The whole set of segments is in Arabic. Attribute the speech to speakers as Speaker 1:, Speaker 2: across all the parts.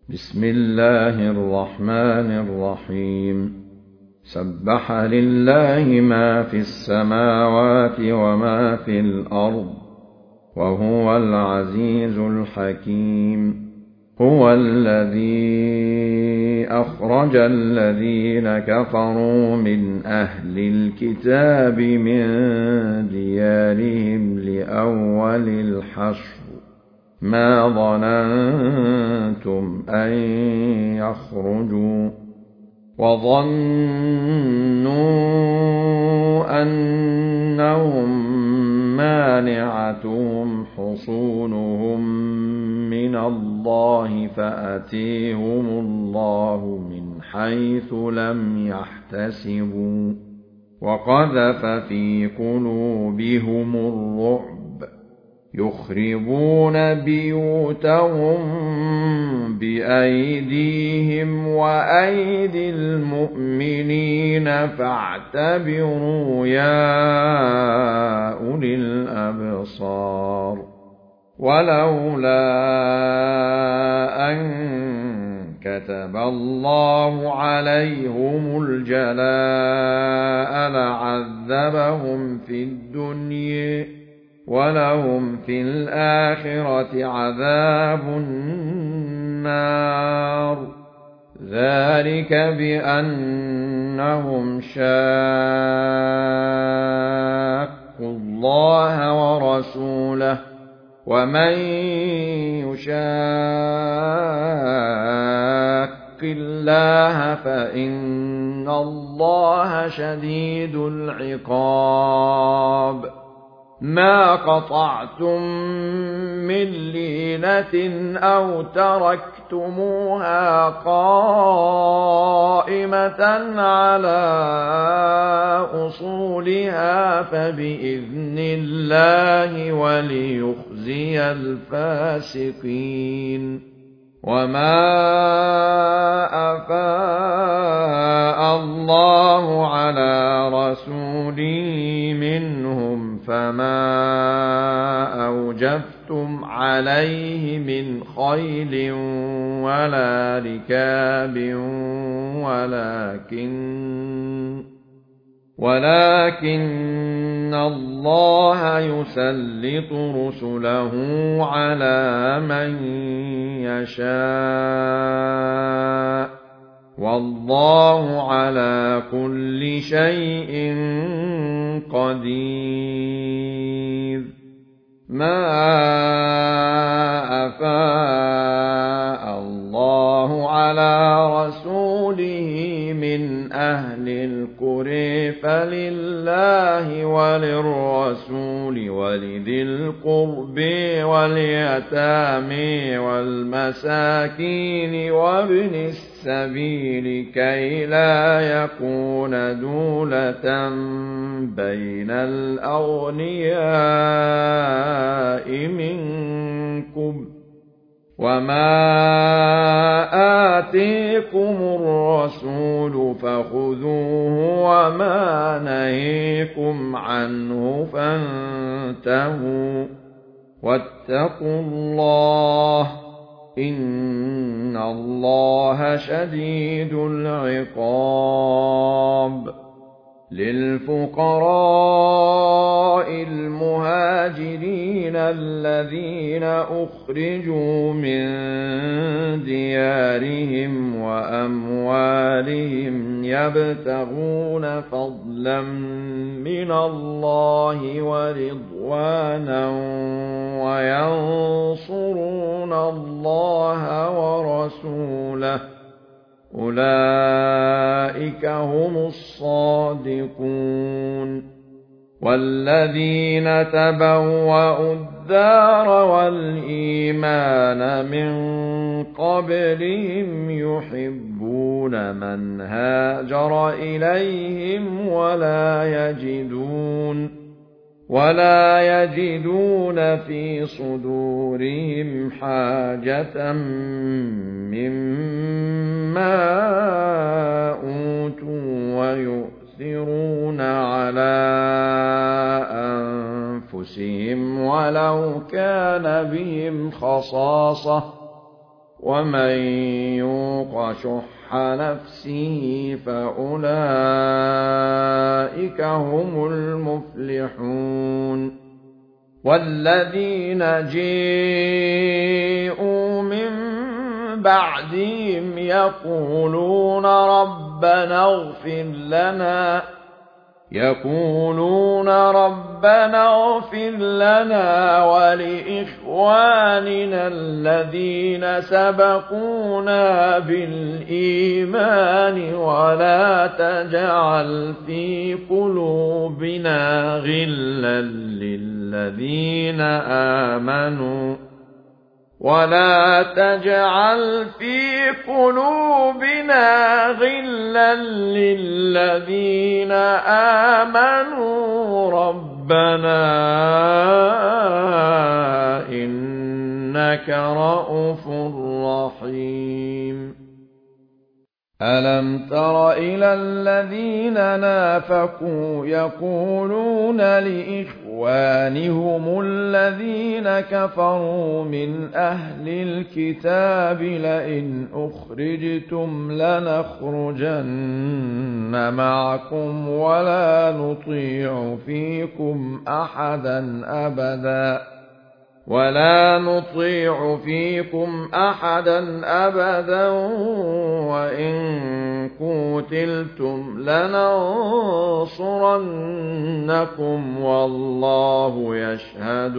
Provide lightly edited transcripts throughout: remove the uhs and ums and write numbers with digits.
Speaker 1: بسم الله الرحمن الرحيم. سبح لله ما في السماوات وما في الأرض وهو العزيز الحكيم. هو الذي أخرج الذين كفروا من أهل الكتاب من ديارهم لأول الحشر ما ظننتم أن يخرجوا وظنوا أنهم مانعتهم حصونهم من الله فأتيهم الله من حيث لم يحتسبوا وقذف في قلوبهم الرعب يخربون بيوتهم بأيديهم وأيدي المؤمنين فاعتبروا يا أولي الأبصار. ولولا أن كتب الله عليهم الجلاء لعذبهم في الدنيا ولهم في الآخرة عذاب النار. ذلك بأنهم شاقوا الله ورسوله ومن يشاق الله فإن الله شديد العقاب. ما قطعتم من لينة أو تركتموها قائمة على أصولها فبإذن الله وليخزي الفاسقين. وما أفاء الله على رسوله منهم فما أوجفتم عليه من خيل ولا ركاب ولكن الله يسلط رسله على من يشاء والله على كل شيء قدير. ما أفاء الله على رسوله من أهل القرى فلله وللرسول ولذي القرب واليتامى والمساكين وابن السبيل كي لا يكون دولة بين الأغنياء منكم. وما آتيكم الرسول فخذوه وما نهيكم عنه فانتهوا واتقوا الله إن الله شديد العقاب. للفقراء المهاجرين الذين أخرجوا من ديارهم وأموالهم يبتغون فضلا من الله ورضوانا وينصرون الله ورسوله أولئك هم الصادقون. والذين تبوأوا الدار والإيمان من قبلهم يحبون من هاجر إليهم ولا يجدون في صدورهم حاجة مما أوتوا ويؤثرون على أنفسهم ولو كان بهم خصاصة ومن يوق شح نفسه فأولئك هم المفلحون والذين جاءوا من بعدهم يقولون ربنا اغفر لنا ولإخواننا الذين سبقونا بالإيمان ولا تجعل في قلوبنا غلا للذين آمنوا ربنا إنك رءوف رحيم ألم تر إلى الذين نافقوا يقولون لإخوانهم الذين كفروا من أهل الكتاب لئن أخرجتم لنخرجن معكم ولا نطيع فيكم أحدا أبدا وإن قتلتم لننصرنكم والله يشهد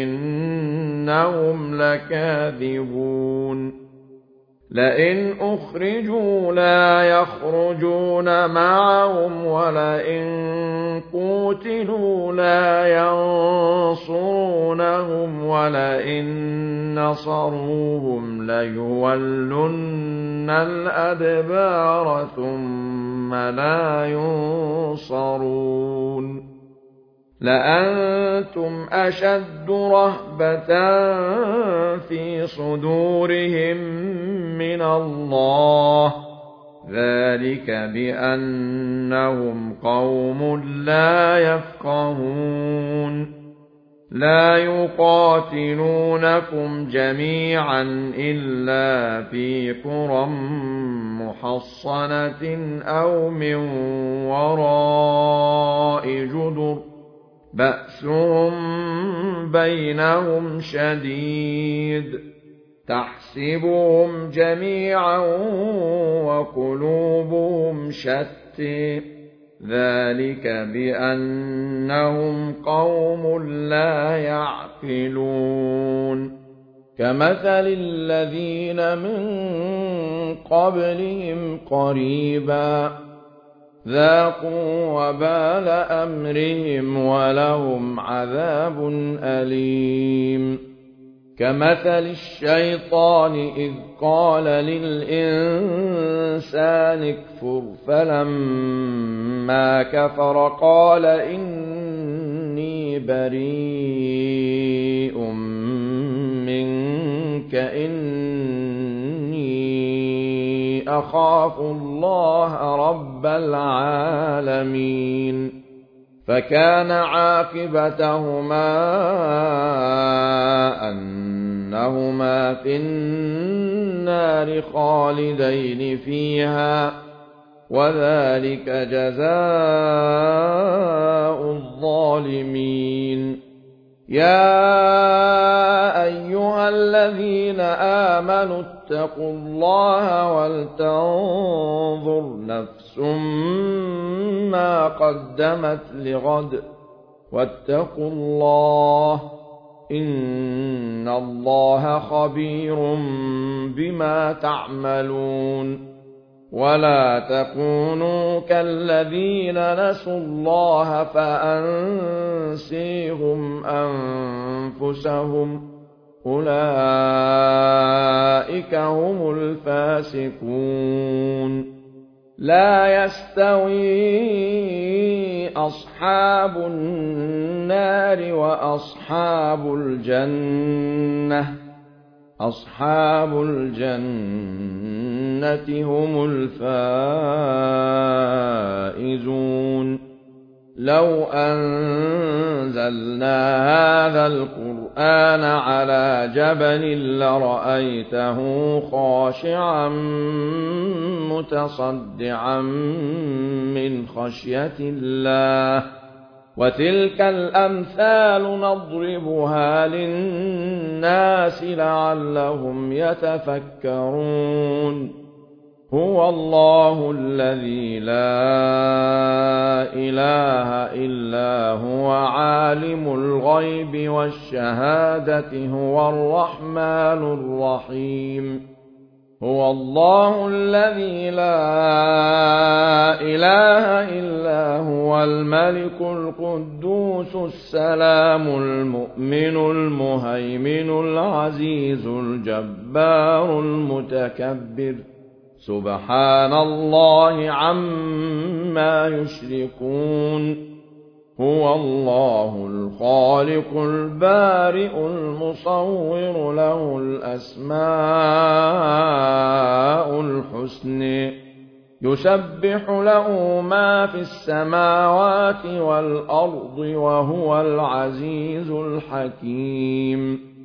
Speaker 1: إنهم لكاذبون لئن أخرجوا لا يخرجون معهم ولئن قتلوا لا ينصرونهم ولئن نصروهم ليولن الأدبار ثم لا ينصرون لأنتم أشد رهبة في صدورهم من الله ذلك بأنهم قوم لا يفقهون لا يقاتلونكم جميعا إلا في قرى محصنة أو من وراء جدر بأسهم بينهم شديد تحسبهم جميعا وقلوبهم شتى ذلك بأنهم قوم لا يعقلون كمثل الذين من قبلهم قريبا ذاقوا وبال أمرهم ولهم عذاب أليم كمثل الشيطان إذ قال للإنسان اكفر فلما كفر قال إني بريء منك إني أخاف الله رب العالمين فكان عاقبتهما أنهما في النار خالدين فيها وذلك جزاء الظالمين يا أيها الذين آمنوا اتقوا الله ولتنظر نفس ما قدمت لغد واتقوا الله إن الله خبير بما تعملون ولا تكونوا كالذين نسوا الله فأنسيهم أنفسهم أولئك هم الفاسقون لا يستوي أصحاب النار وأصحاب الجنة أصحاب الجنة هم الفائزون لو أنزلنا هذا القرآن على جبل لرأيته خاشعا متصدعا من خشية الله وتلك الأمثال نضربها للناس لعلهم يتفكرون هو الله الذي لا إله إلا هو عالم الغيب والشهادة هو الرحمن الرحيم هو الله الذي لا إله إلا هو الملك القدوس السلام المؤمن المهيمن العزيز الجبار المتكبر سبحان الله عما يشركون هو الله الخالق البارئ المصور له الأسماء الحسنى يسبح له ما في السماوات والأرض وهو العزيز الحكيم